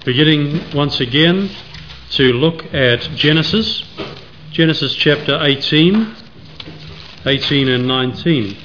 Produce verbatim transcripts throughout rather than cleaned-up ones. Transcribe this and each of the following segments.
beginning once again to look at Genesis, Genesis chapter eighteen, eighteen and nineteen.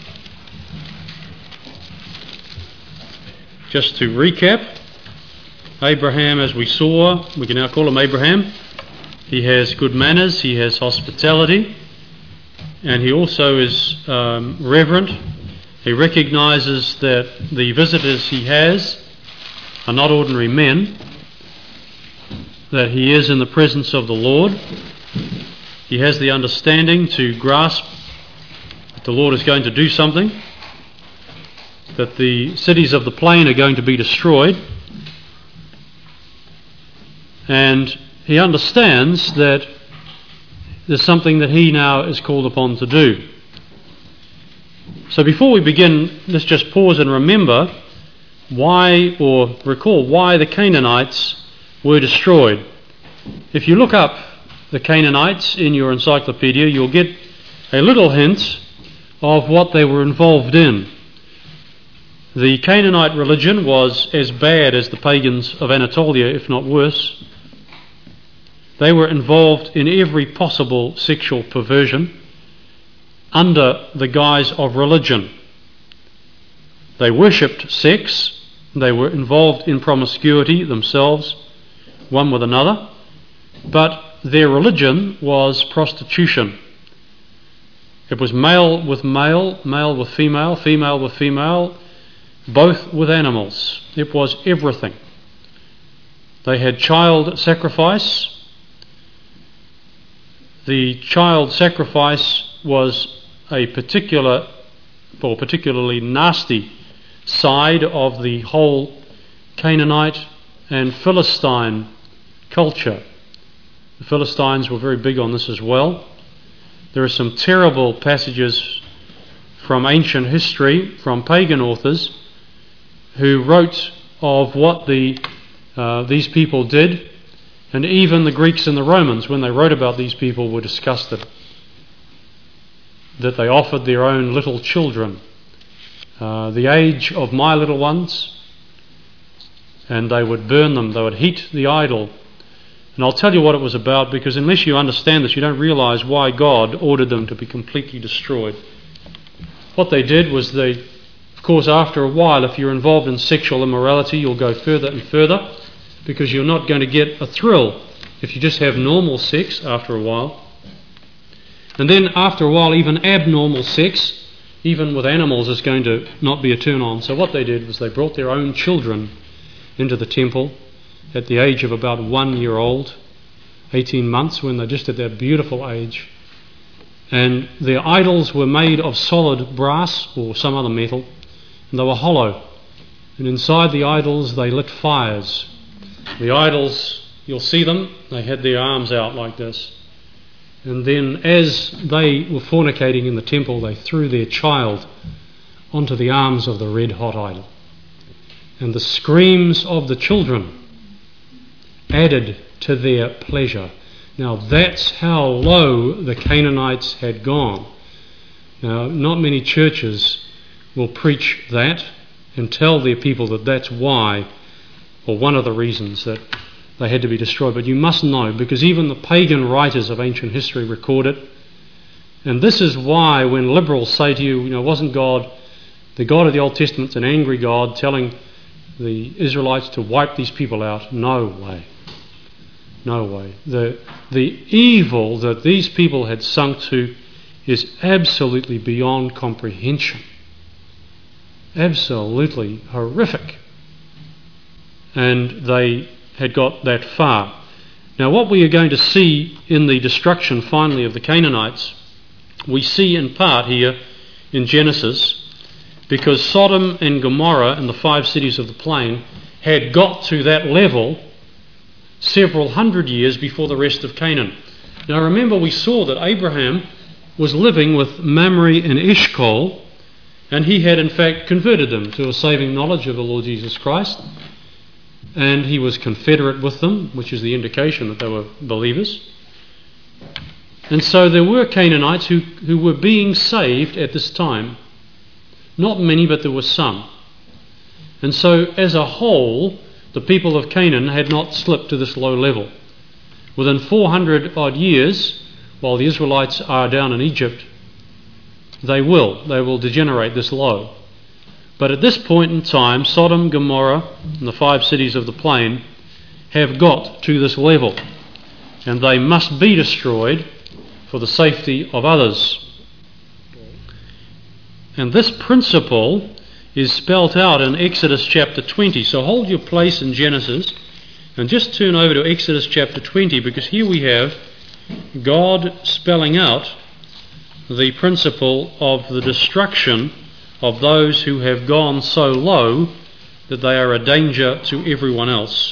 Just to recap, Abraham, as we saw, we can now call him Abraham. He has good manners, he has hospitality, and he also is um, reverent. He recognises that the visitors he has are not ordinary men, that he is in the presence of the Lord. He has the understanding to grasp that the Lord is going to do something, that the cities of the plain are going to be destroyed, and he understands that there's something that he now is called upon to do. So before we begin, let's just pause and remember why, or recall why the Canaanites were destroyed. If you look up the Canaanites in your encyclopedia, you'll get a little hint of what they were involved in. The Canaanite religion was as bad as the pagans of Anatolia, if not worse. They were involved in every possible sexual perversion under the guise of religion. They worshipped sex, they were involved in promiscuity themselves, one with another, but their religion was prostitution. It was male with male, male with female, female with female, both with animals. It was everything. They had child sacrifice. The child sacrifice was a particular, or particularly nasty side of the whole Canaanite and Philistine culture. The Philistines were very big on this as well. There are some terrible passages from ancient history, from pagan authors, who wrote of what the uh, these people did, and even the Greeks and the Romans, when they wrote about these people, were disgusted that they offered their own little children uh, the age of my little ones, and they would burn them, they would heat the idol. And I'll tell you what it was about, because unless you understand this, you don't realise why God ordered them to be completely destroyed. What they did was they, of course, after a while, if you're involved in sexual immorality, you'll go further and further, because you're not going to get a thrill if you just have normal sex after a while. And then after a while, even abnormal sex, even with animals, is going to not be a turn on. So what they did was they brought their own children into the temple at the age of about one year old, eighteen months, when they're just at that beautiful age. And their idols were made of solid brass or some other metal, and they were hollow. And inside the idols they lit fires. The idols, you'll see them, they had their arms out like this. And then as they were fornicating in the temple, they threw their child onto the arms of the red-hot idol. And the screams of the children added to their pleasure. Now that's how low the Canaanites had gone. Now not many churches will preach that and tell their people that that's why, or one of the reasons that they had to be destroyed. But you must know, because even the pagan writers of ancient history record it. And this is why when liberals say to you, you know, wasn't God, the God of the Old Testament's an angry God telling the Israelites to wipe these people out? No way. No way. The, the evil that these people had sunk to is absolutely beyond comprehension. Absolutely horrific. And they had got that far. Now what we are going to see in the destruction finally of the Canaanites, we see in part here in Genesis, because Sodom and Gomorrah and the five cities of the plain had got to that level several hundred years before the rest of Canaan. Now remember, we saw that Abraham was living with Mamre and Eshcol, and he had in fact converted them to a saving knowledge of the Lord Jesus Christ. And he was confederate with them, which is the indication that they were believers. And so there were Canaanites who, who were being saved at this time. Not many, but there were some. And so as a whole, the people of Canaan had not slipped to this low level. Within four hundred odd years, while the Israelites are down in Egypt, they will, they will degenerate this low. But at this point in time, Sodom, Gomorrah, and the five cities of the plain have got to this level, and they must be destroyed for the safety of others. And this principle is spelt out in Exodus chapter twenty. So hold your place in Genesis and just turn over to Exodus chapter twenty, because here we have God spelling out the principle of the destruction of those who have gone so low that they are a danger to everyone else.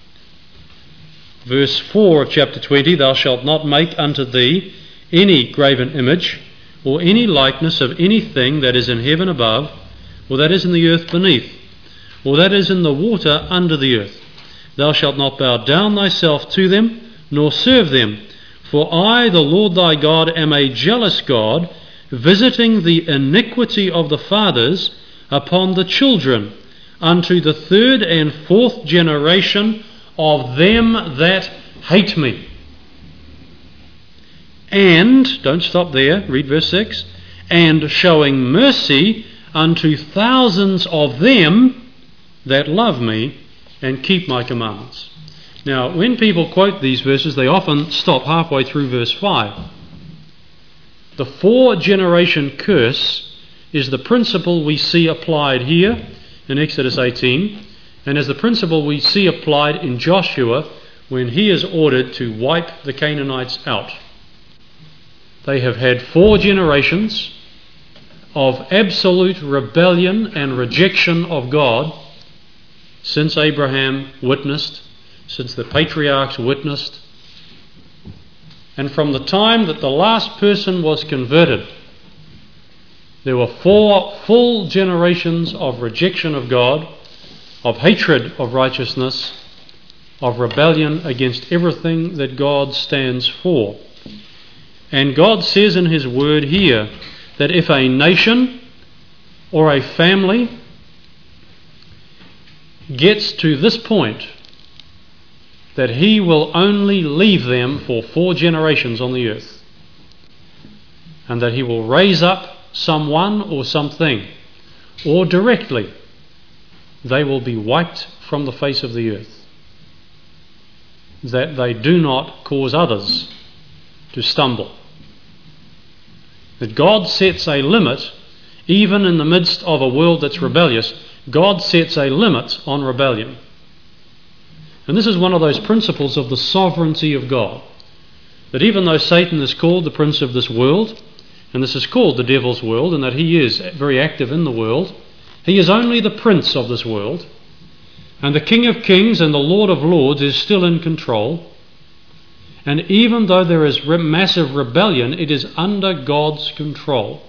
Verse four of chapter twenty, "Thou shalt not make unto thee any graven image, or any likeness of anything that is in heaven above, or that is in the earth beneath, or that is in the water under the earth. Thou shalt not bow down thyself to them, nor serve them. For I, the Lord thy God, am a jealous God, visiting the iniquity of the fathers upon the children, unto the third and fourth generation of them that hate me. And," don't stop there, read verse six, "and showing mercy unto thousands of them that love me and keep my commandments." Now, when people quote these verses, they often stop halfway through verse five. The four-generation curse is the principle we see applied here in Exodus eighteen, and is the principle we see applied in Joshua when he is ordered to wipe the Canaanites out. They have had four generations of absolute rebellion and rejection of God since Abraham witnessed, since the patriarchs witnessed. And from the time that the last person was converted, there were four full generations of rejection of God, of hatred of righteousness, of rebellion against everything that God stands for. And God says in his word here that if a nation or a family gets to this point, that he will only leave them for four generations on the earth, and that he will raise up someone or something, or directly they will be wiped from the face of the earth, that they do not cause others to stumble. That God sets a limit, even in the midst of a world that's rebellious. God sets a limit on rebellion. And this is one of those principles of the sovereignty of God, that even though Satan is called the prince of this world, and this is called the devil's world, and that he is very active in the world, he is only the prince of this world, and the King of Kings and the Lord of Lords is still in control. And even though there is re- massive rebellion, it is under God's control.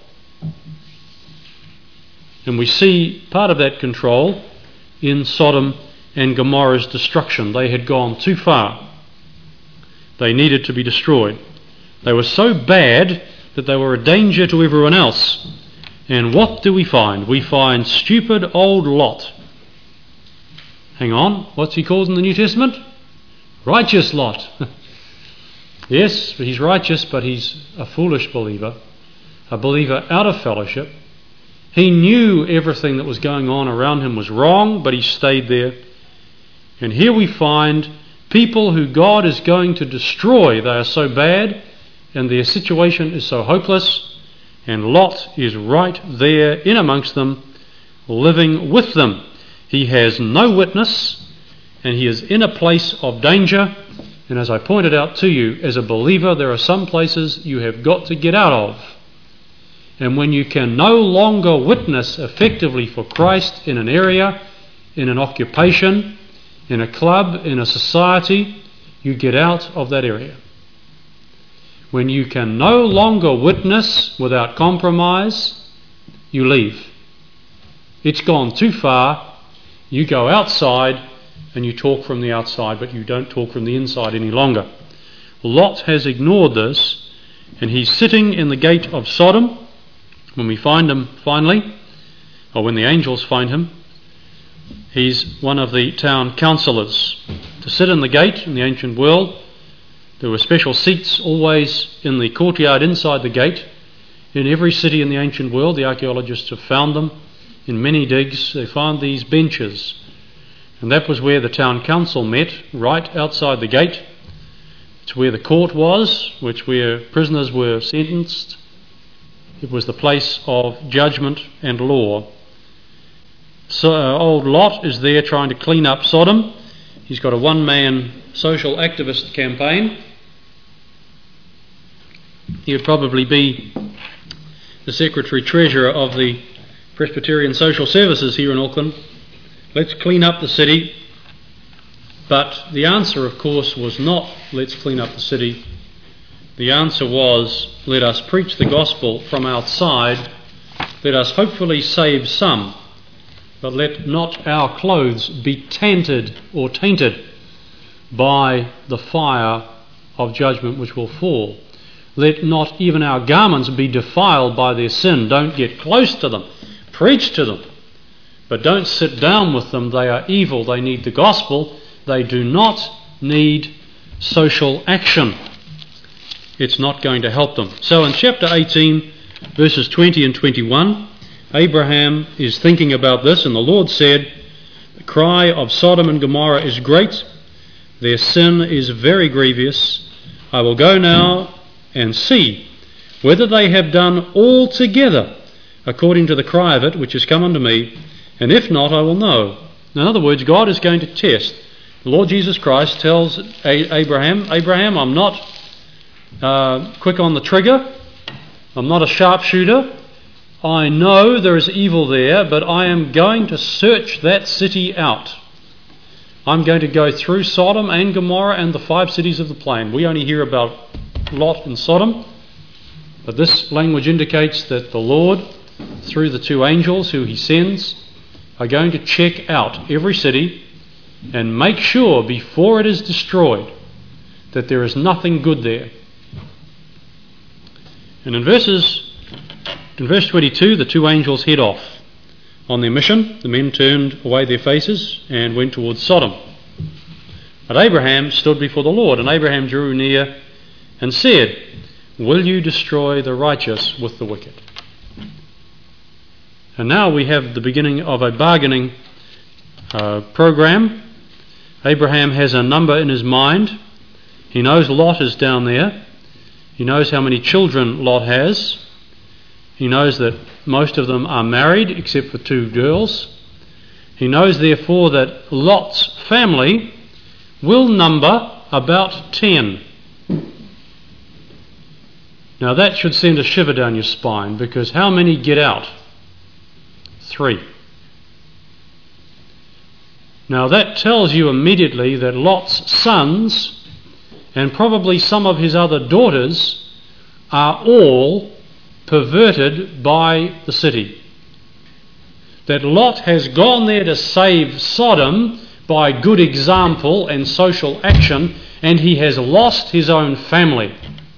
And we see part of that control in Sodom and Gomorrah's destruction. They had gone too far. They needed to be destroyed. They were so bad that they were a danger to everyone else. And what do we find? We find stupid old Lot. Hang on, what's he called in the New Testament? Righteous Lot. Yes, he's righteous, but he's a foolish believer, a believer out of fellowship. He knew everything that was going on around him was wrong, but he stayed there. And here we find people who God is going to destroy. They are so bad, and their situation is so hopeless, and Lot is right there in amongst them, living with them. He has no witness, and he is in a place of danger. And as I pointed out to you, as a believer, there are some places you have got to get out of. And when you can no longer witness effectively for Christ in an area, in an occupation, in a club, in a society, you get out of that area. When you can no longer witness without compromise, you leave. It's gone too far. You go outside and you talk from the outside, but you don't talk from the inside any longer. Lot has ignored this, and he's sitting in the gate of Sodom when we find him finally, or when the angels find him. He's one of the town councillors. To sit in the gate in the ancient world, there were special seats always in the courtyard inside the gate. In every city in the ancient world, the archaeologists have found them. In many digs, they found these benches. And that was where the town council met, right outside the gate. It's where the court was, which where prisoners were sentenced. It was the place of judgment and law. So uh, old Lot is there trying to clean up Sodom. He's got a one-man social activist campaign. He would probably be the Secretary-Treasurer of the Presbyterian Social Services here in Auckland. Let's clean up the city. But the answer, of course, was not let's clean up the city. The answer was let us preach the gospel from outside. Let us hopefully save some. But let not our clothes be tainted or tainted by the fire of judgment which will fall. Let not even our garments be defiled by their sin. Don't get close to them. Preach to them. But don't sit down with them. They are evil. They need the gospel. They do not need social action. It's not going to help them. So in chapter eighteen, verses twenty and twenty-one, Abraham is thinking about this, and the Lord said, the cry of Sodom and Gomorrah is great. Their sin is very grievous. I will go now and see whether they have done altogether according to the cry of it which has come unto me, and if not, I will know. In other words, God is going to test. The Lord Jesus Christ tells A- Abraham, Abraham, I'm not uh, quick on the trigger. I'm not a sharpshooter. I know there is evil there, but I am going to search that city out. I'm going to go through Sodom and Gomorrah and the five cities of the plain. We only hear about Lot and Sodom, but this language indicates that the Lord, through the two angels who he sends, are going to check out every city and make sure before it is destroyed that there is nothing good there. And in verses in verse twenty-two, the two angels head off on their mission. The men turned away their faces and went towards Sodom. But Abraham stood before the Lord, and Abraham drew near and said, will you destroy the righteous with the wicked? And now we have the beginning of a bargaining uh, program. Abraham has a number in his mind. He knows Lot is down there. He knows how many children Lot has. He knows that most of them are married except for two girls. He knows therefore that Lot's family will number about ten. Now that should send a shiver down your spine, because how many get out? Three. Now that tells you immediately that Lot's sons, and probably some of his other daughters, are all perverted by the city. That Lot has gone there to save Sodom by good example and social action, and he has lost his own family.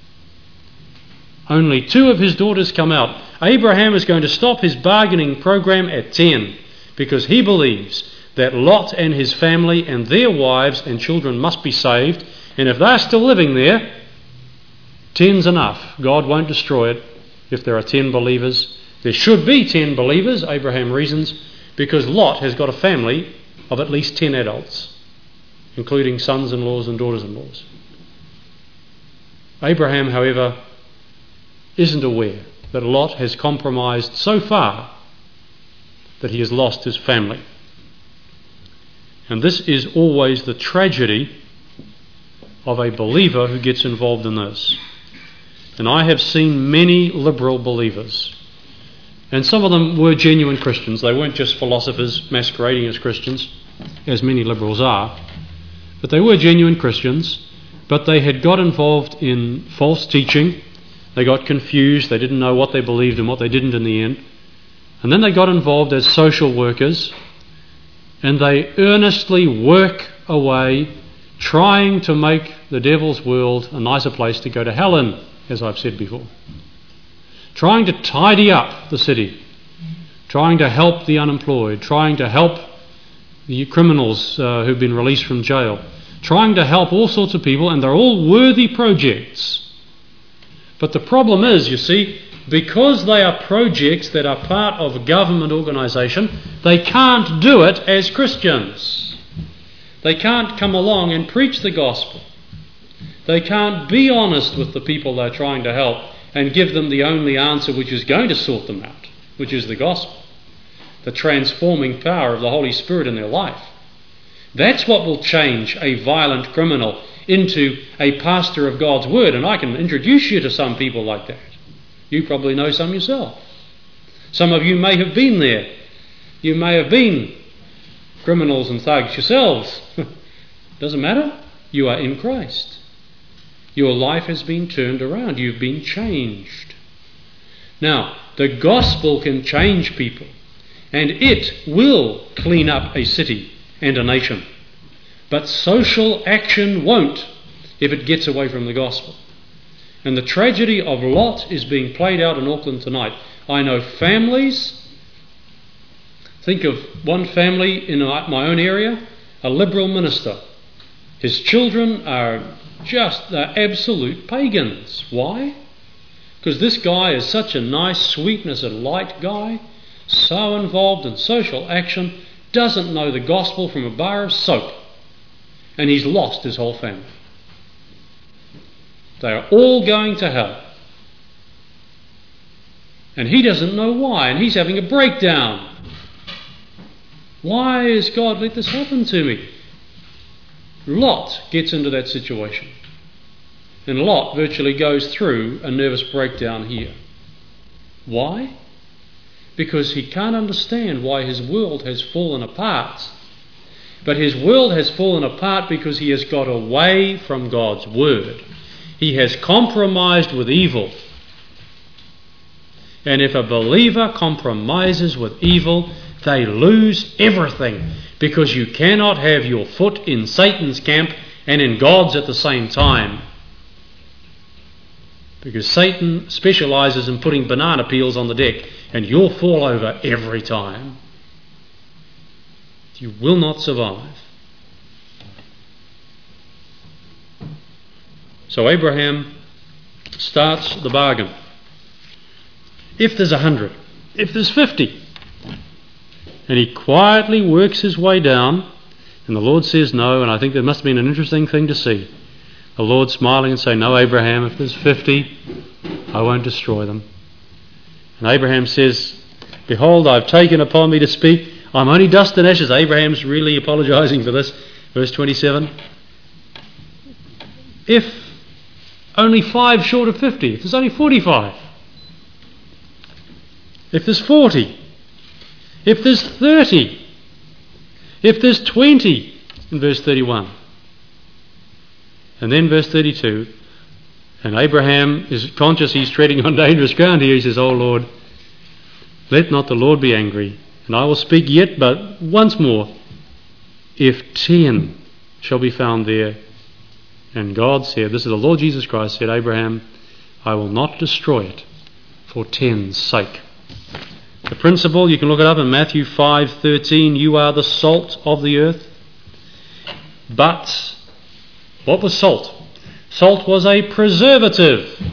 Only two of his daughters come out. Abraham is going to stop his bargaining program at ten, because he believes that Lot and his family and their wives and children must be saved, and if they're still living there, ten's enough. God won't destroy it if there are ten believers. There should be ten believers, Abraham reasons, because Lot has got a family of at least ten adults, including sons-in-laws and daughters-in-laws. Abraham, however, isn't aware that Lot has compromised so far that he has lost his family. And this is always the tragedy of a believer who gets involved in this. And I have seen many liberal believers, and some of them were genuine Christians. They weren't just philosophers masquerading as Christians, as many liberals are, but they were genuine Christians, but they had got involved in false teaching. They got confused. They didn't know what they believed and what they didn't in the end. And then they got involved as social workers, and they earnestly work away trying to make the devil's world a nicer place to go to hell in, as I've said before. Trying to tidy up the city, trying to help the unemployed, trying to help the criminals uh, who've been released from jail, trying to help all sorts of people, and they're all worthy projects. But the problem is, you see, because they are projects that are part of a government organisation, they can't do it as Christians. They can't come along and preach the gospel. They can't be honest with the people they're trying to help and give them the only answer which is going to sort them out, which is the gospel, the transforming power of the Holy Spirit in their life. That's what will change a violent criminal into a pastor of God's Word. And I can introduce you to some people like that. You probably know some yourself. Some of you may have been there. You may have been criminals and thugs yourselves. Doesn't matter. You are in Christ. Your life has been turned around. You've been changed. Now, the gospel can change people, and it will clean up a city and a nation. But social action won't if it gets away from the gospel. And the tragedy of Lot is being played out in Auckland tonight. I know families. Think of one family in my own area, a Liberal minister. His children are just they're absolute pagans. Why? Because this guy is such a nice, sweetness and light guy, so involved in social action, doesn't know the gospel from a bar of soap. And he's lost his whole family. They are all going to hell. And he doesn't know why, and he's having a breakdown. Why has God let this happen to me? Lot gets into that situation. And Lot virtually goes through a nervous breakdown here. Why? Because he can't understand why his world has fallen apart. But his world has fallen apart because he has got away from God's Word. He has compromised with evil. And if a believer compromises with evil, they lose everything, because you cannot have your foot in Satan's camp and in God's at the same time. Because Satan specialises in putting banana peels on the deck, and you'll fall over every time. You will not survive. So Abraham starts the bargain. If there's a hundred, if there's fifty, and he quietly works his way down, and the Lord says no, and I think there must have been an interesting thing to see. The Lord smiling and saying, no, Abraham, if there's fifty, I won't destroy them. And Abraham says, behold, I've taken upon me to speak. I'm only dust and ashes. Abraham's really apologising for this. Verse twenty-seven. If only five short of fifty, if there's only forty-five, if there's forty, if there's thirty, if there's twenty, in verse thirty-one. And then verse thirty-two, and Abraham is conscious he's treading on dangerous ground here. He says, O Lord, let not the Lord be angry, and I will speak yet but once more, if ten shall be found there. And God said, this is the Lord Jesus Christ said, Abraham, I will not destroy it for ten's sake. The principle, you can look it up in Matthew five thirteen, you are the salt of the earth. But what was salt? Salt was a preservative.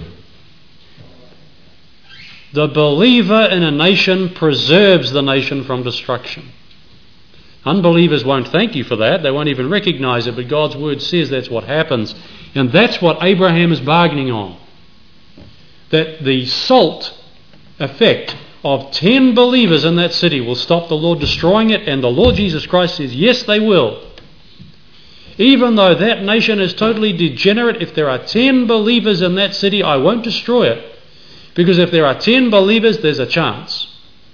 The believer in a nation preserves the nation from destruction. Unbelievers won't thank you for that. They won't even recognise it, but God's Word says that's what happens. And that's what Abraham is bargaining on. That the salt effect of ten believers in that city will stop the Lord destroying it, and the Lord Jesus Christ says, yes, they will. Even though that nation is totally degenerate, if there are ten believers in that city, I won't destroy it. Because if there are ten believers, there's a chance.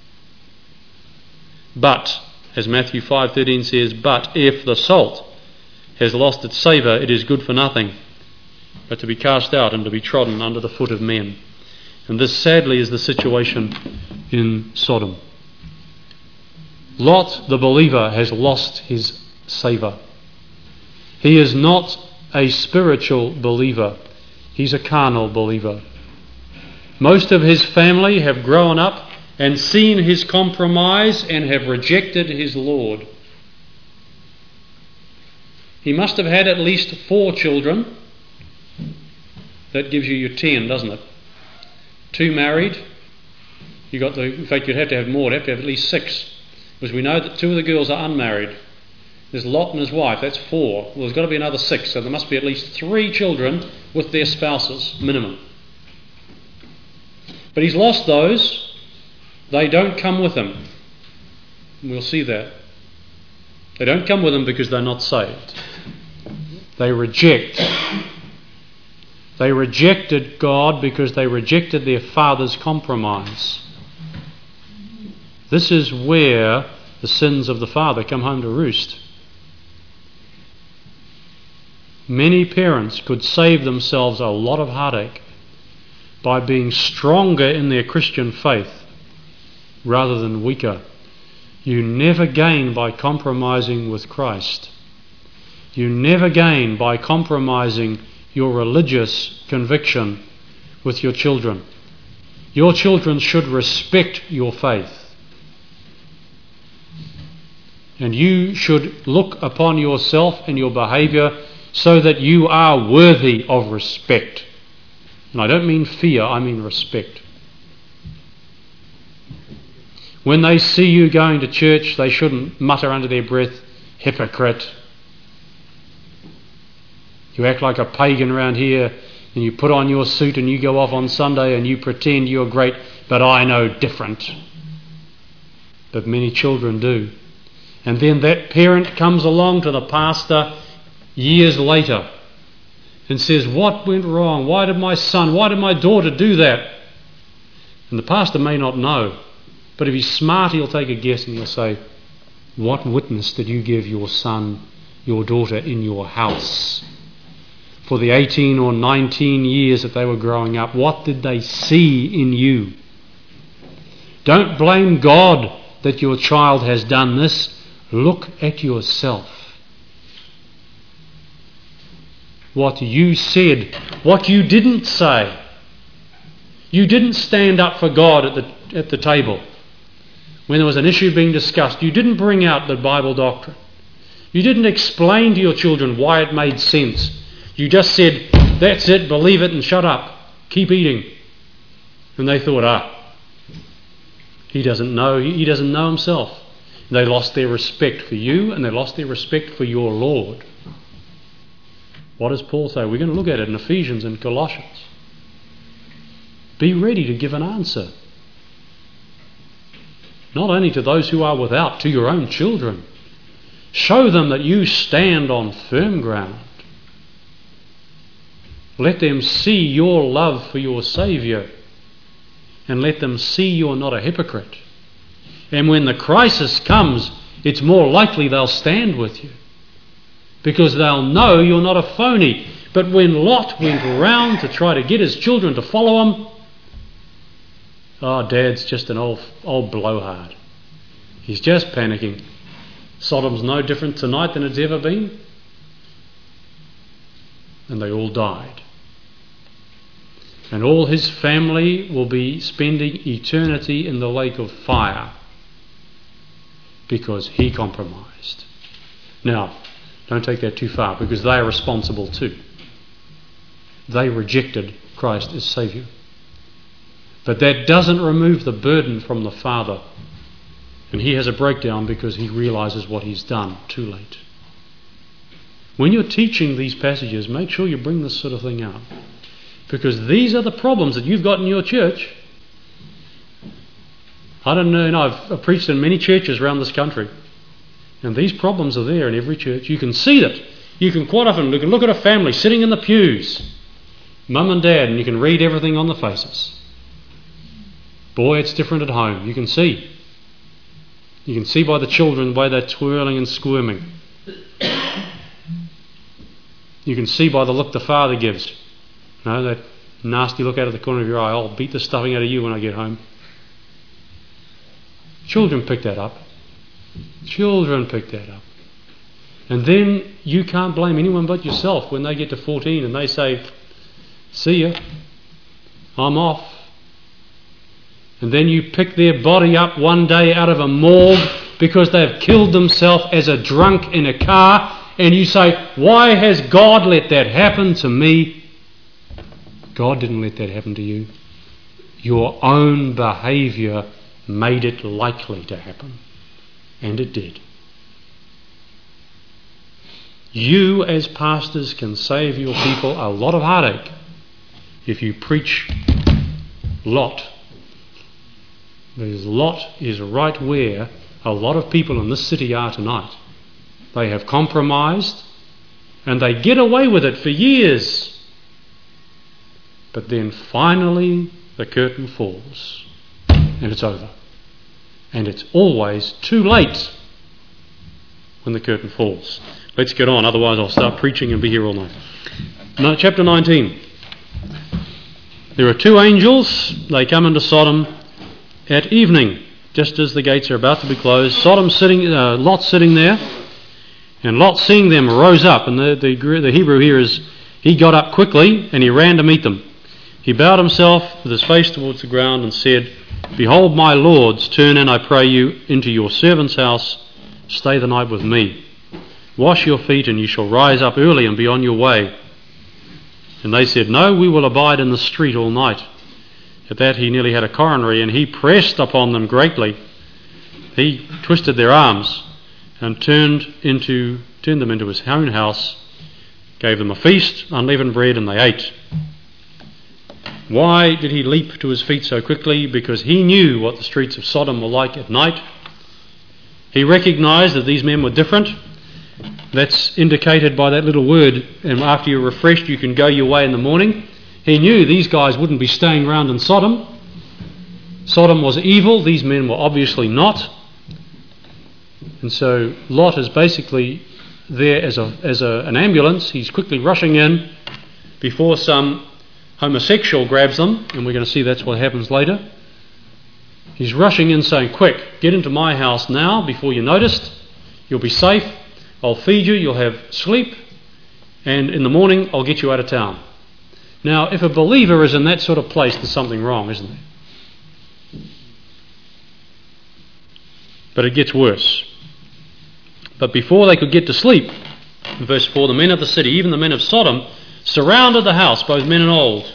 But, as Matthew five thirteen says, but if the salt has lost its savour, it is good for nothing, but to be cast out and to be trodden under the foot of men. And this sadly is the situation in Sodom. Lot, the believer, has lost his savour. He is not a spiritual believer. He's a carnal believer. Most of his family have grown up and seen his compromise and have rejected his Lord. He must have had at least four children. That gives you your ten, doesn't it? Two married. You got the. In fact, you'd have to have more. You'd have to have at least six, because we know that two of the girls are unmarried. There's Lot and his wife. That's four. Well, there's got to be another six. So there must be at least three children with their spouses, minimum. But he's lost those. They don't come with him. And we'll see that. They don't come with him because they're not saved. They reject. They rejected God because they rejected their father's compromise. This is where the sins of the father come home to roost. Many parents could save themselves a lot of heartache by being stronger in their Christian faith rather than weaker. You never gain by compromising with Christ. You never gain by compromising your religious conviction with your children. Your children should respect your faith. And you should look upon yourself and your behaviour so that you are worthy of respect. And I don't mean fear, I mean respect. When they see you going to church, they shouldn't mutter under their breath, hypocrite. You act like a pagan around here and you put on your suit and you go off on Sunday and you pretend you're great, but I know different. But many children do. And then that parent comes along to the pastor years later and says, what went wrong? Why did my son, why did my daughter do that? And the pastor may not know, but if he's smart, he'll take a guess and he'll say, what witness did you give your son, your daughter in your house? For the eighteen or nineteen years that they were growing up, what did they see in you? Don't blame God that your child has done this. Look at yourself. What you said, what you didn't say. You didn't stand up for God at the at the table. When there was an issue being discussed, you didn't bring out the Bible doctrine. You didn't explain to your children why it made sense. You just said, that's it, believe it and shut up. Keep eating. And they thought, ah, he doesn't know, he doesn't know himself. They lost their respect for you and they lost their respect for your Lord. What does Paul say? We're going to look at it in Ephesians and Colossians. Be ready to give an answer. Not only to those who are without, to your own children. Show them that you stand on firm ground. Let them see your love for your Saviour. And let them see you're not a hypocrite. And when the crisis comes, it's more likely they'll stand with you. Because they'll know you're not a phony. But when Lot went round to try to get his children to follow him, oh, Dad's just an old, old blowhard. He's just panicking. Sodom's no different tonight than it's ever been. And they all died. And all his family will be spending eternity in the lake of fire because he compromised. Now, don't take that too far because they are responsible too. They rejected Christ as Saviour. But that doesn't remove the burden from the Father. And he has a breakdown because he realises what he's done too late. When you're teaching these passages, make sure you bring this sort of thing out. Because these are the problems that you've got in your church. I don't know, you know I've, I've preached in many churches around this country. And these problems are there in every church. You can see that. You can quite often you can look at a family sitting in the pews, mum and dad, and you can read everything on the faces. Boy, it's different at home. You can see. You can see by the children the way they're twirling and squirming. You can see by the look the father gives. You know, that nasty look out of the corner of your eye. I'll beat the stuffing out of you when I get home. Children pick that up. Children pick that up. And then you can't blame anyone but yourself when they get to fourteen and they say, see ya, I'm off. And then you pick their body up one day out of a morgue because they've killed themselves as a drunk in a car and you say, why has God let that happen to me? God didn't let that happen to you. Your own behaviour made it likely to happen. And it did. You as pastors can save your people a lot of heartache if you preach Lot. Because Lot is right where a lot of people in this city are tonight. They have compromised and they get away with it for years. But then finally the curtain falls and it's over. And it's always too late when the curtain falls. Let's get on, otherwise I'll start preaching and be here all night. No, chapter nineteen. There are two angels. They come into Sodom at evening, just as the gates are about to be closed. Sodom sitting, uh, Lot sitting there, and Lot, seeing them, rose up. And the, the, the Hebrew here is, he got up quickly and he ran to meet them. He bowed himself with his face towards the ground and said, Behold, my lords, turn in, I pray you, into your servant's house. Stay the night with me. Wash your feet, and you shall rise up early and be on your way. And they said, No, we will abide in the street all night. At that he nearly had a coronary, and he pressed upon them greatly. He twisted their arms and turned into turned them into his own house, gave them a feast, unleavened bread, and they ate. Why did he leap to his feet so quickly? Because he knew what the streets of Sodom were like at night. He recognised that these men were different. That's indicated by that little word, and after you're refreshed you can go your way in the morning. He knew these guys wouldn't be staying around in Sodom. Sodom was evil, these men were obviously not. And so Lot is basically there as a as a, an ambulance. He's quickly rushing in before some homosexual grabs them, and we're going to see that's what happens later. He's rushing in saying, quick, get into my house now before you're noticed. You'll be safe. I'll feed you, you'll have sleep, and in the morning I'll get you out of town. Now, if a believer is in that sort of place, there's something wrong, isn't there? But it gets worse. But before they could get to sleep, in verse four, the men of the city, even the men of Sodom, surrounded the house, both men and old,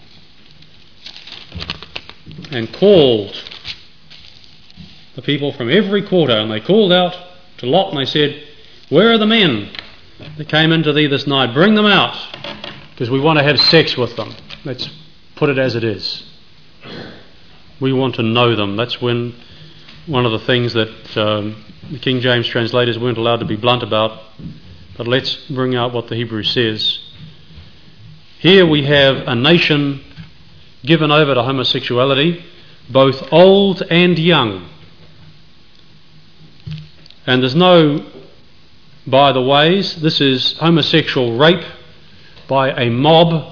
and called the people from every quarter. And they called out to Lot and they said, Where are the men that came into thee this night? Bring them out, because we want to have sex with them. Let's put it as it is. We want to know them. That's when one of the things that um, the King James translators weren't allowed to be blunt about. But let's bring out what the Hebrew says. Here we have a nation given over to homosexuality, both old and young. And there's no by the ways, this is homosexual rape by a mob.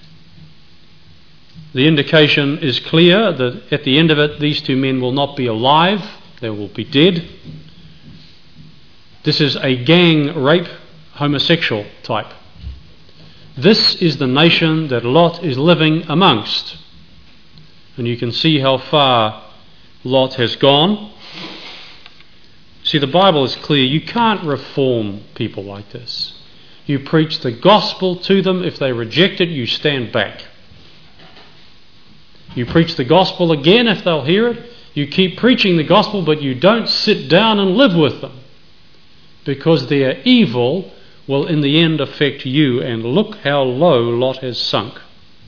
The indication is clear that at the end of it, these two men will not be alive, they will be dead. This is a gang rape, homosexual type. This is the nation that Lot is living amongst. And you can see how far Lot has gone. See, the Bible is clear. You can't reform people like this. You preach the gospel to them. If they reject it, you stand back. You preach the gospel again if they'll hear it. You keep preaching the gospel, but you don't sit down and live with them, because their evil will in the end affect you. And look how low Lot has sunk.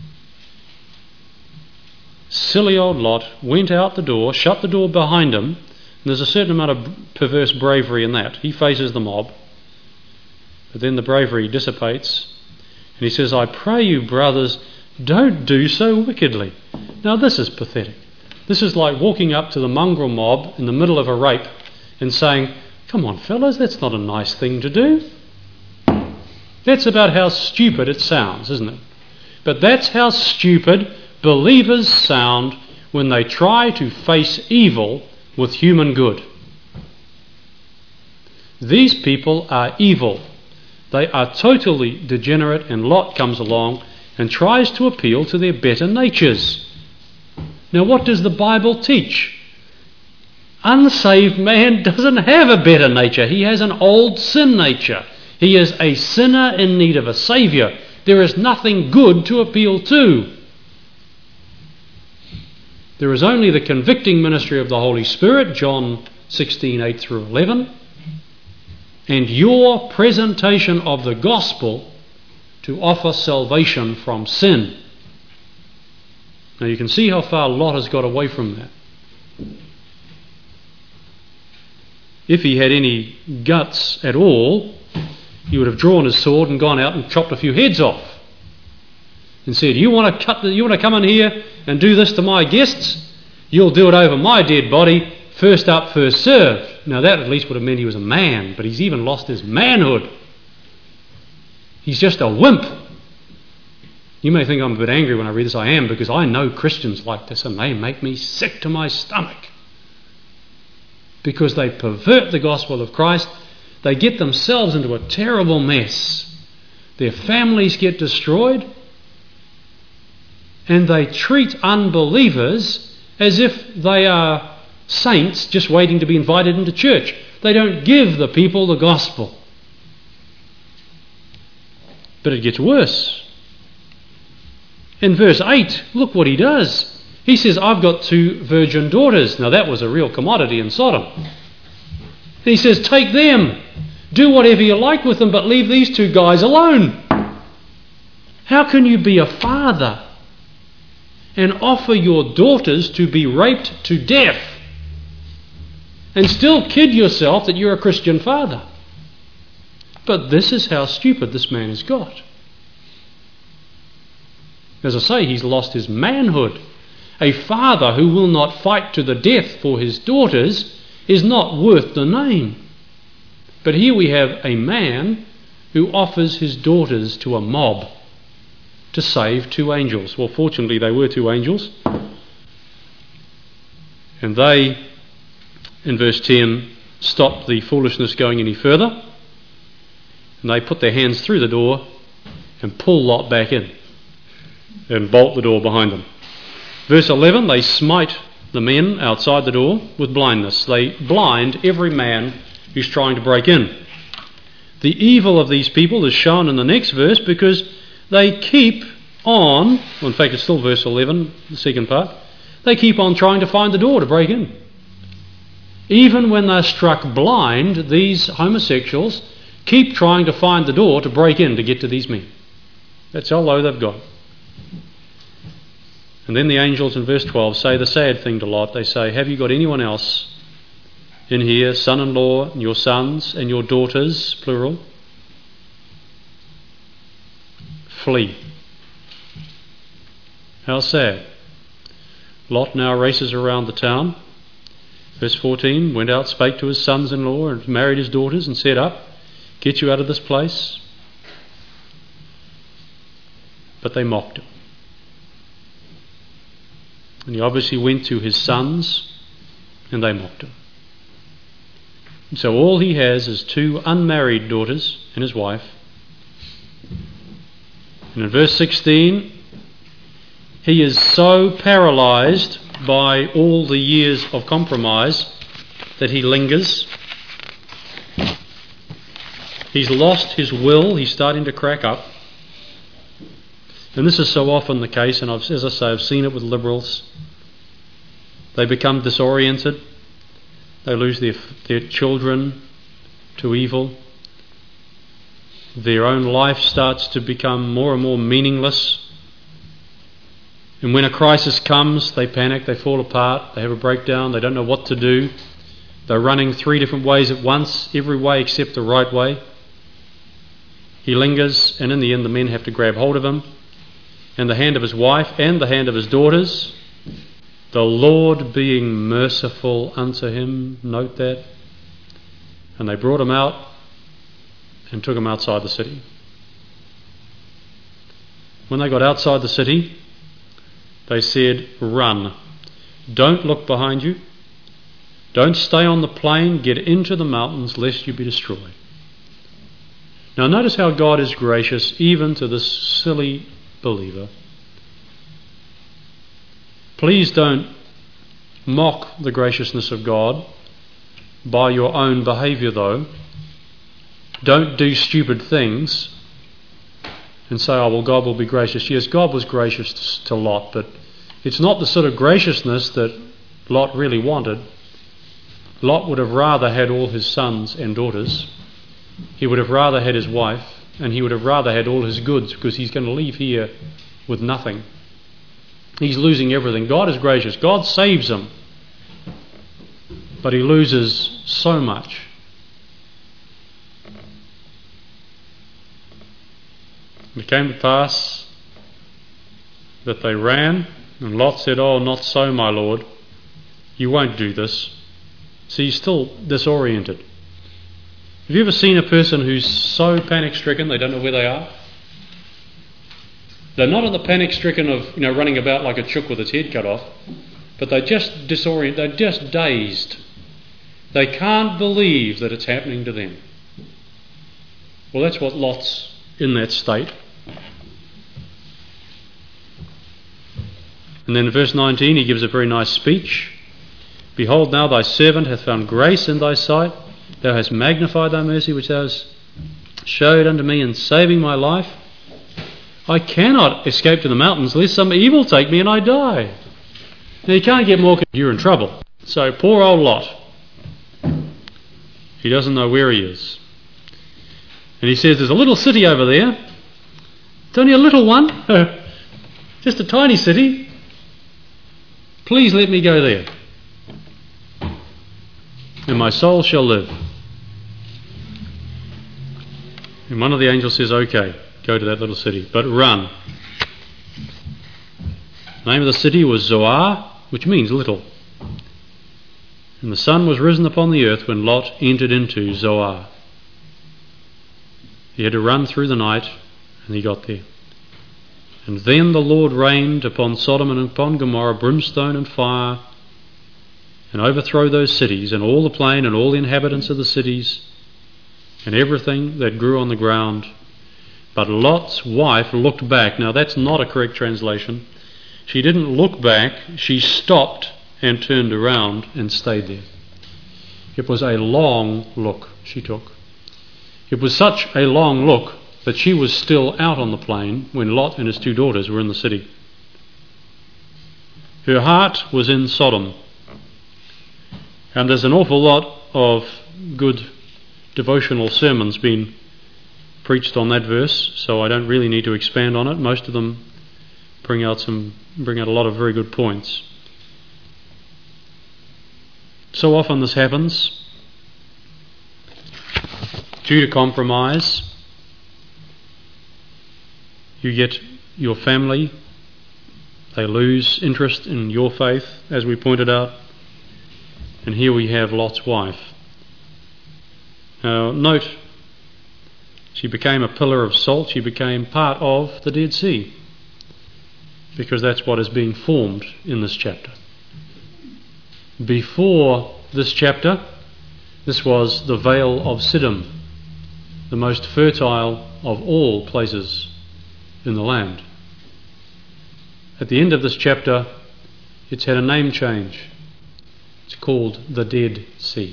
Silly old Lot went out the door, shut the door behind him. And there's a certain amount of perverse bravery in that. He faces the mob, but then the bravery dissipates, and he says, I pray you, brothers, don't do so wickedly. Now this is pathetic. This is like walking up to the mongrel mob in the middle of a rape and saying, come on fellas, that's not a nice thing to do. That's about how stupid it sounds, isn't it? But that's how stupid believers sound when they try to face evil with human good. These people are evil. They are totally degenerate, and Lot comes along and tries to appeal to their better natures. Now, what does the Bible teach? Unsaved man doesn't have a better nature. He has an old sin nature. He is a sinner in need of a saviour. There is nothing good to appeal to. There is only the convicting ministry of the Holy Spirit, John sixteen, eight through eleven, and your presentation of the gospel to offer salvation from sin. Now you can see how far Lot has got away from that. If he had any guts at all, he would have drawn his sword and gone out and chopped a few heads off and said, you want to cut the, you want to come in here and do this to my guests? You'll do it over my dead body, first up, first served. Now that at least would have meant he was a man, but he's even lost his manhood. He's just a wimp. You may think I'm a bit angry when I read this. I am, because I know Christians like this and they make me sick to my stomach. Because they pervert the gospel of Christ. They get themselves into a terrible mess. Their families get destroyed. And they treat unbelievers as if they are saints just waiting to be invited into church. They don't give the people the gospel. But it gets worse. In verse eight, look what he does. He says, I've got two virgin daughters. Now that was a real commodity in Sodom. He says, take them. Do whatever you like with them, but leave these two guys alone. How can you be a father and offer your daughters to be raped to death and still kid yourself that you're a Christian father? But this is how stupid this man has got. As I say, he's lost his manhood. A father who will not fight to the death for his daughters is not worth the name. But here we have a man who offers his daughters to a mob to save two angels. Well, fortunately they were two angels. And they, in verse ten, stopped the foolishness going any further. And they put their hands through the door and pull Lot back in and bolt the door behind them. Verse eleven, they smite the men outside the door with blindness. They blind every man who's trying to break in. The evil of these people is shown in the next verse because they keep on, well, in fact it's still verse eleven, the second part, they keep on trying to find the door to break in. Even when they're struck blind, these homosexuals keep trying to find the door to break in to get to these men. That's how low they've got. And then the angels in verse twelve say the sad thing to Lot. They say, have you got anyone else in here, son-in-law, and your sons and your daughters, plural? Flee. How sad. Lot now races around the town. Verse fourteen, went out, spake to his sons-in-law, and married his daughters, and said, up, get you out of this place. But they mocked him. And he obviously went to his sons, and they mocked him. And so all he has is two unmarried daughters and his wife. And in verse sixteen, he is so paralysed by all the years of compromise that he lingers. He's lost his will. He's starting to crack up. And this is so often the case, and I've, as I say, I've seen it with liberals. They become disoriented. They lose their, their children to evil. Their own life starts to become more and more meaningless. And when a crisis comes, they panic, they fall apart, they have a breakdown, they don't know what to do. They're running three different ways at once, every way except the right way. He lingers, and in the end the men have to grab hold of him, and the hand of his wife and the hand of his daughters, the Lord being merciful unto him. Note that. And they brought him out and took him outside the city. When they got outside the city, they said, run. Don't look behind you. Don't stay on the plain. Get into the mountains lest you be destroyed. Now notice how God is gracious even to this silly believer. Please don't mock the graciousness of God by your own behaviour, though. don't do stupid things and say, oh, well, God will be gracious. Yes, God was gracious to Lot, but it's not the sort of graciousness that Lot really wanted. Lot would have rather had all his sons and daughters. He would have rather had his wife, and he would have rather had all his goods, because he's going to leave here with nothing. He's losing everything. God is gracious. God saves him, but he loses so much. It came to pass that they ran, and Lot said, oh, not so, my lord. You won't do this. See, he's still disoriented. Have you ever seen a person who's so panic-stricken they don't know where they are? They're not in the panic-stricken of, you know, running about like a chook with its head cut off, but they're just disoriented, they're just dazed. They can't believe that it's happening to them. Well, that's what Lot's in that state. And then in verse nineteen he gives a very nice speech. Behold, now thy servant hath found grace in thy sight. Thou hast magnified thy mercy which thou hast showed unto me in saving my life. I cannot escape to the mountains lest some evil take me and I die. Now you can't get more, you're in trouble. So poor old Lot, he doesn't know where he is. And he says, there's a little city over there. It's only a little one, just a tiny city. Please let me go there, and my soul shall live. And one of the angels says, okay, go to that little city, but run. The name of the city was Zoar, which means little. And the sun was risen upon the earth when Lot entered into Zoar. He had to run through the night, and he got there. And then the Lord rained upon Sodom and upon Gomorrah brimstone and fire, and overthrow those cities, and all the plain, and all the inhabitants of the cities, and everything that grew on the ground. But Lot's wife looked back. Now that's not a correct translation. She didn't look back, she stopped and turned around and stayed there. It was a long look she took. It was such a long look that she was still out on the plain when Lot and his two daughters were in the city. Her heart was in Sodom. And there's an awful lot of good devotional sermons being preached on that verse, so I don't really need to expand on it. Most of them bring out some bring out a lot of very good points. So often this happens due to compromise. You get your family, they lose interest in your faith, as we pointed out. And here we have Lot's wife. Now note, she became a pillar of salt, she became part of the Dead Sea, because that's what is being formed in this chapter. Before this chapter, this was the Vale of Siddim, the most fertile of all places in the land. At the end of this chapter, it's had a name change. It's called the Dead Sea.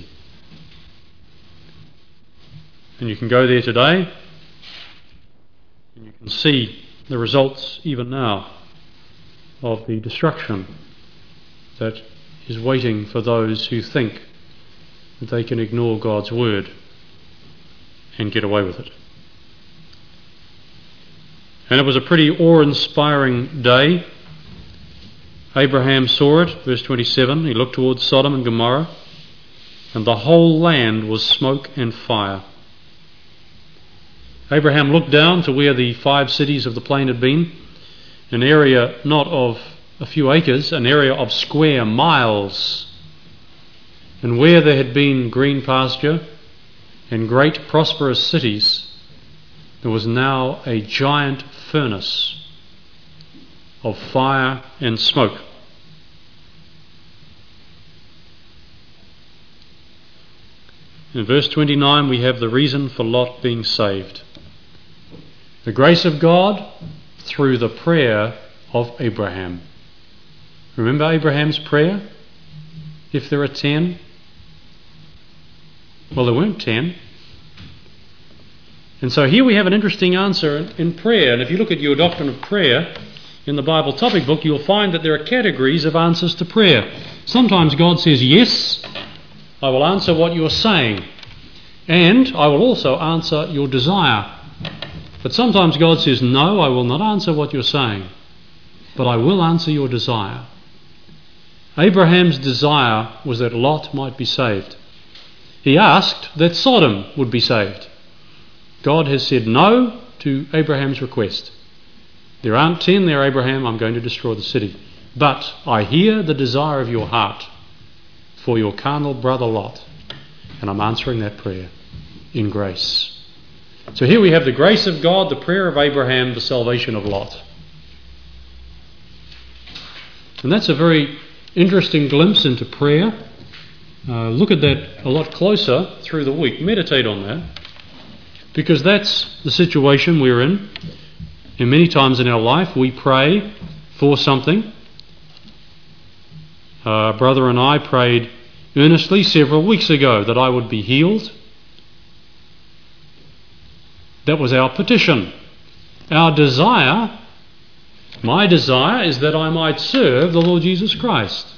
And you can go there today, and you can see the results even now of the destruction that is waiting for those who think that they can ignore God's word and get away with it. And it was a pretty awe-inspiring day. Abraham saw it, verse twenty-seven. He looked towards Sodom and Gomorrah, and the whole land was smoke and fire. Abraham looked down to where the five cities of the plain had been, an area not of a few acres, an area of square miles. And where there had been green pasture and great prosperous cities, there was now a giant furnace of fire and smoke. In verse twenty-nine we have the reason for Lot being saved. The grace of God through the prayer of Abraham. Remember Abraham's prayer? If there are ten? Well, there weren't ten. And so here we have an interesting answer in prayer. And if you look at your doctrine of prayer in the Bible topic book, you'll find that there are categories of answers to prayer. Sometimes God says, yes, I will answer what you're saying, and I will also answer your desire. But sometimes God says, no, I will not answer what you're saying, but I will answer your desire. Abraham's desire was that Lot might be saved. He asked that Sodom would be saved. God has said no to Abraham's request. There aren't ten there, Abraham, I'm going to destroy the city. But I hear the desire of your heart for your carnal brother Lot, and I'm answering that prayer in grace. So here we have the grace of God, the prayer of Abraham, the salvation of Lot. And that's a very interesting glimpse into prayer. Uh, look at that a lot closer through the week. Meditate on that, because that's the situation we're in. And many times in our life we pray for something. Uh, brother and I prayed earnestly several weeks ago that I would be healed. That was our petition. Our desire, my desire, is that I might serve the Lord Jesus Christ.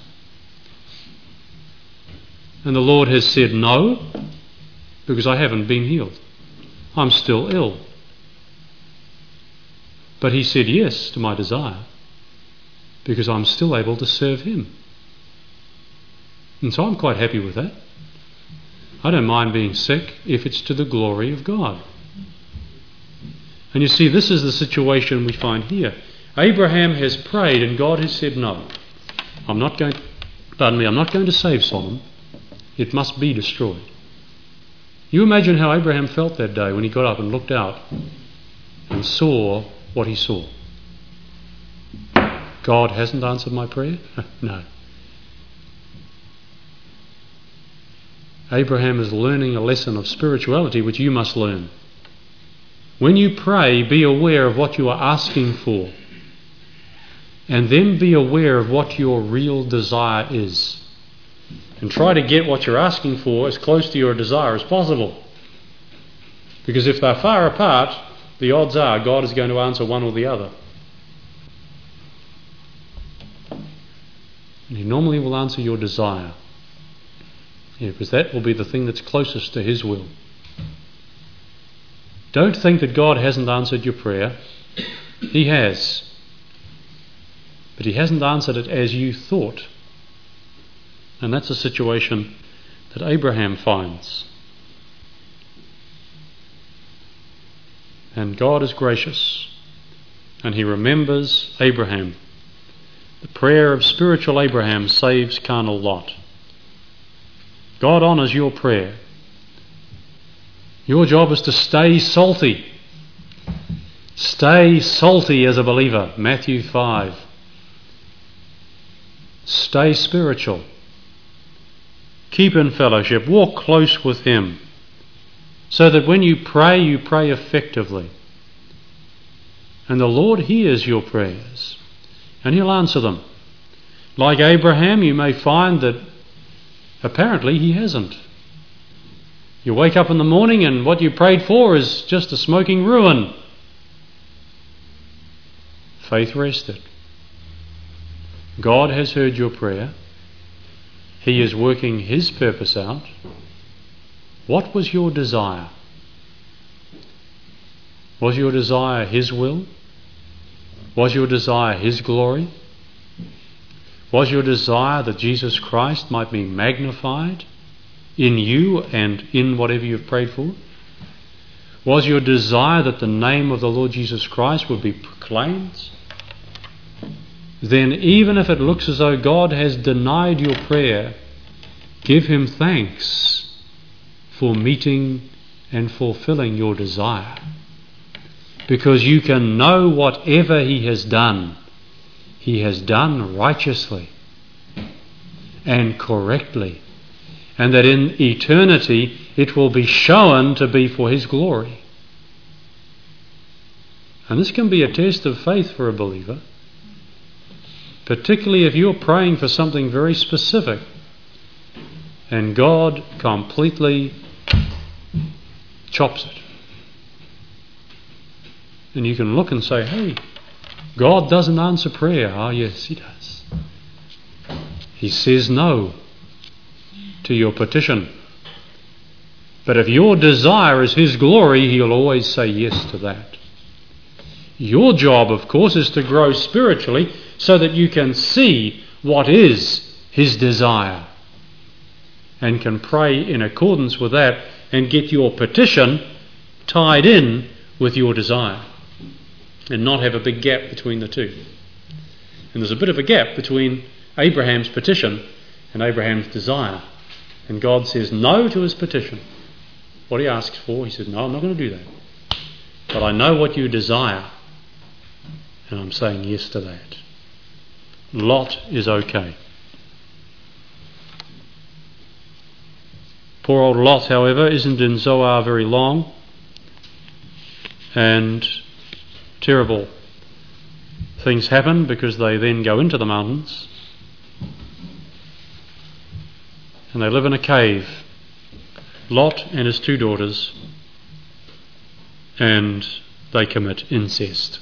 And the Lord has said no, because I haven't been healed. I'm still ill. But he said yes to my desire, because I'm still able to serve him. And so I'm quite happy with that. I don't mind being sick if it's to the glory of God. And you see, this is the situation we find here. Abraham has prayed and God has said no. I'm not going, pardon me, I'm not going to save Sodom. It must be destroyed. You imagine how Abraham felt that day when he got up and looked out and saw what he saw. God hasn't answered my prayer? No. Abraham is learning a lesson of spirituality which you must learn. When you pray, be aware of what you are asking for, and then be aware of what your real desire is. And try to get what you're asking for as close to your desire as possible. Because if they're far apart, the odds are God is going to answer one or the other. And he normally will answer your desire. Yeah, because that will be the thing that's closest to his will. Don't think that God hasn't answered your prayer. He has. But he hasn't answered it as you thought. And that's a situation that Abraham finds. And God is gracious, and he remembers Abraham. The prayer of spiritual Abraham saves carnal Lot. God honours your prayer. Your job is to stay salty. Stay salty as a believer. Matthew five. Stay spiritual. Keep in fellowship. Walk close with him, so that when you pray, you pray effectively. And the Lord hears your prayers, and he'll answer them. Like Abraham, you may find that apparently he hasn't. You wake up in the morning and what you prayed for is just a smoking ruin. Faith rested. God has heard your prayer. He is working his purpose out. What was your desire? Was your desire his will? Was your desire his glory? Was your desire that Jesus Christ might be magnified in you and in whatever you've prayed for? Was your desire that the name of the Lord Jesus Christ would be proclaimed? Then even if it looks as though God has denied your prayer, give him thanks for meeting and fulfilling your desire. Because you can know whatever he has done, he has done righteously and correctly, and that in eternity it will be shown to be for his glory. And this can be a test of faith for a believer, particularly if you're praying for something very specific and God completely chops it. And you can look and say, hey, God doesn't answer prayer. Ah, yes, He does. He says no to your petition. But if your desire is His glory, He'll always say yes to that. Your job, of course, is to grow spiritually so that you can see what is His desire and can pray in accordance with that and get your petition tied in with your desire and not have a big gap between the two. And there's a bit of a gap between Abraham's petition and Abraham's desire. And God says no to his petition. What he asks for, He says, no, I'm not going to do that. But I know what you desire, and I'm saying yes to that. Lot is okay. Poor old Lot, however, isn't in Zoar very long, and terrible things happen because they then go into the mountains and they live in a cave, Lot and his two daughters, and they commit incest.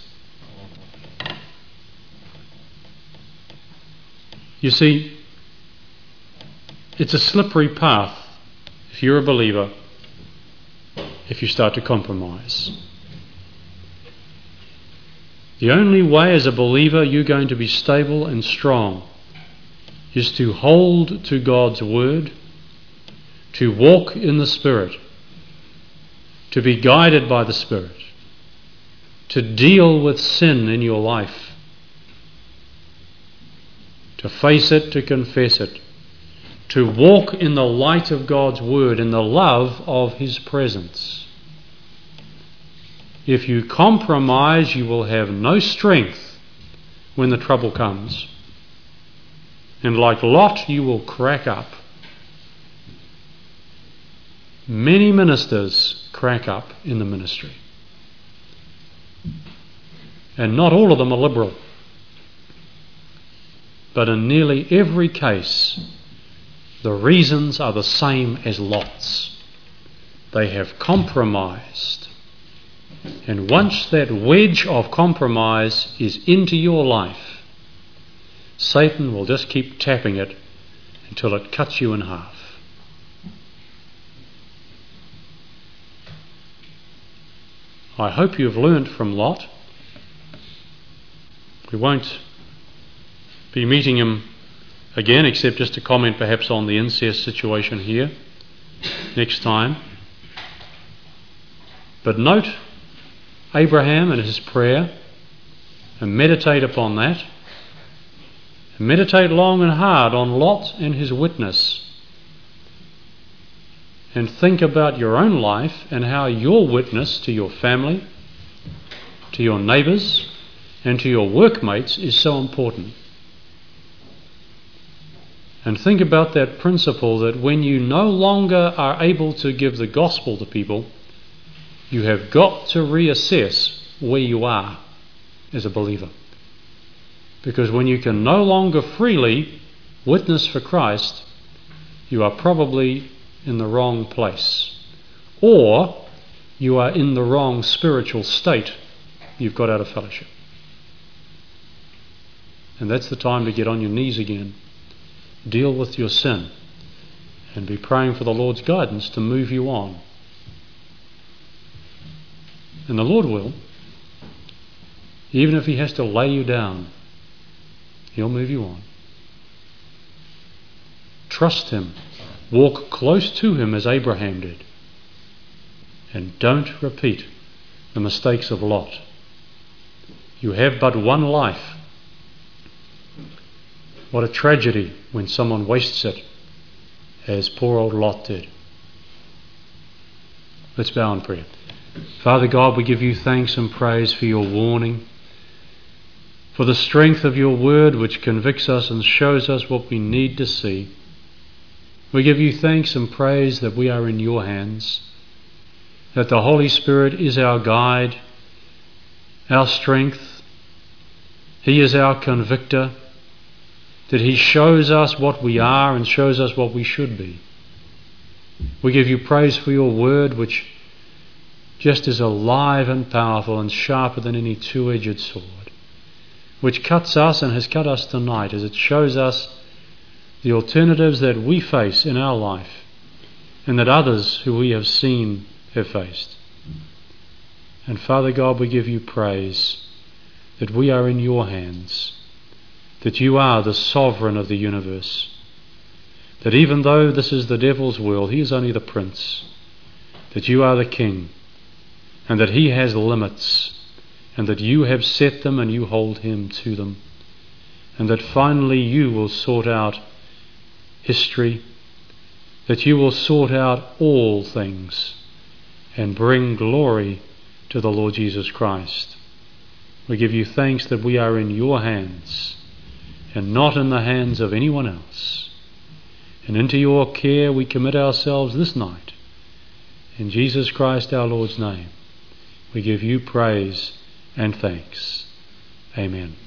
You see, it's a slippery path if you're a believer, if you start to compromise. The only way as a believer you're going to be stable and strong is to hold to God's word, to walk in the Spirit, to be guided by the Spirit, to deal with sin in your life, to face it, to confess it, to walk in the light of God's word, in the love of His presence. If you compromise, you will have no strength when the trouble comes. And like Lot, you will crack up. Many ministers crack up in the ministry. And not all of them are liberal. But in nearly every case, the reasons are the same as Lot's. They have compromised. And once that wedge of compromise is into your life, Satan will just keep tapping it until it cuts you in half. I hope you've learnt from Lot. We won't be meeting him again, except just to comment perhaps on the incest situation here next time. But note Abraham and his prayer, and meditate upon that. And meditate long and hard on Lot and his witness. And think about your own life and how your witness to your family, to your neighbours, and to your workmates is so important. And think about that principle that when you no longer are able to give the gospel to people, you have got to reassess where you are as a believer. Because when you can no longer freely witness for Christ, you are probably in the wrong place. Or you are in the wrong spiritual state you've got out of fellowship. And that's the time to get on your knees again. Deal with your sin and be praying for the Lord's guidance to move you on. And the Lord will. Even if He has to lay you down, He'll move you on. Trust Him. Walk close to Him as Abraham did. And don't repeat the mistakes of Lot. You have but one life. What a tragedy when someone wastes it, as poor old Lot did. Let's bow in prayer. Father God, we give You thanks and praise for Your warning, for the strength of Your word which convicts us and shows us what we need to see. We give You thanks and praise that we are in Your hands, that the Holy Spirit is our guide, our strength. He is our convictor, that He shows us what we are and shows us what we should be. We give You praise for Your word which just as alive and powerful and sharper than any two-edged sword, which cuts us and has cut us tonight as it shows us the alternatives that we face in our life and that others who we have seen have faced. And Father God, we give you praise that we are in your hands, that you are the sovereign of the universe, that even though this is the devil's world, he is only the prince, that you are the king, and that he has limits, and that you have set them and you hold him to them, and that finally you will sort out history, that you will sort out all things and bring glory to the Lord Jesus Christ. We give you thanks that we are in your hands and not in the hands of anyone else. And into your care we commit ourselves this night. In Jesus Christ our Lord's name, we give you praise and thanks. Amen.